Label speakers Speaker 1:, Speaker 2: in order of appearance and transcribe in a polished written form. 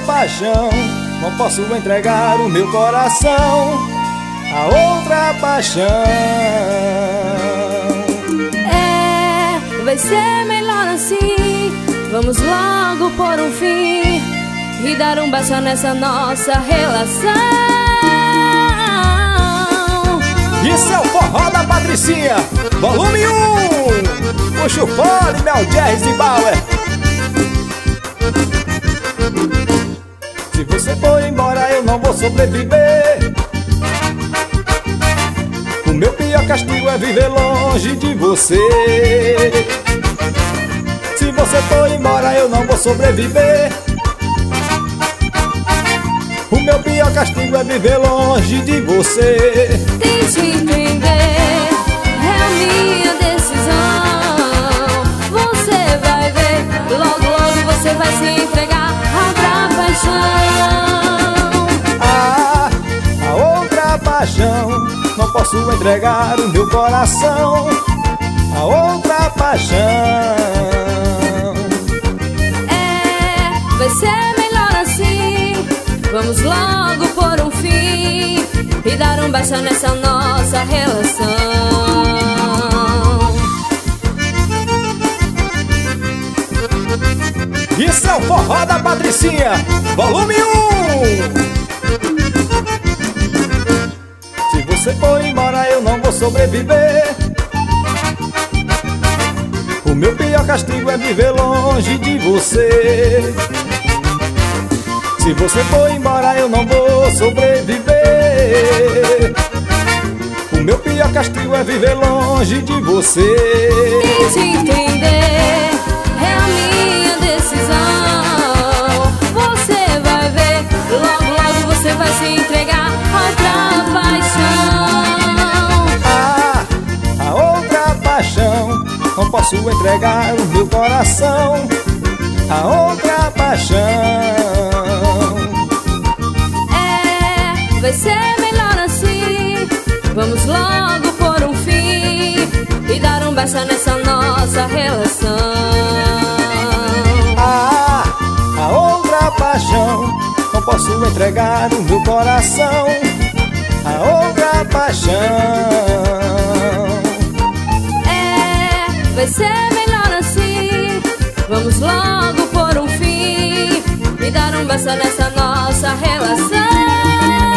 Speaker 1: paixão, não posso entregar o meu coração a outra paixão.
Speaker 2: Vai ser melhor assim. Vamos logo pôr um fim e dar um beijo nessa nossa relação.
Speaker 1: Isso é o forró da Patricinha, volume 1. Puxa o fole, Mel Jazz e Bauer. Se você for embora eu não vou sobreviver. O meu pior castigo é viver longe de você. Se você for embora eu não vou sobreviver. O meu pior castigo é viver longe de você.
Speaker 2: Tente entender, é a minha decisão. Você vai ver, logo logo você vai se entregar a outra paixão.
Speaker 1: A outra paixão, não posso entregar o meu coração a outra paixão.
Speaker 2: Vai ser melhor assim. Vamos logo pôr um fim e dar um beijo nessa nossa relação.
Speaker 1: Isso é o forró da Patricinha, volume 1. Se você for embora eu não vou sobreviver. O meu pior castigo é viver longe de você. Se você for embora eu não vou sobreviver. O meu pior castigo é viver longe de você.
Speaker 2: Tente entender, é a minha decisão. Você vai ver, logo logo você vai se entregar a outra paixão.
Speaker 1: A outra paixão, não posso entregar o meu coração a outra paixão.
Speaker 2: Vai ser melhor assim. Vamos logo pôr um fim e dar um beijo nessa nossa relação.
Speaker 1: A outra paixão, não posso entregar o meu coração a outra paixão.
Speaker 2: Vai ser melhor assim. Vamos logo pôr um fim e dar um beijo nessa nossa relação.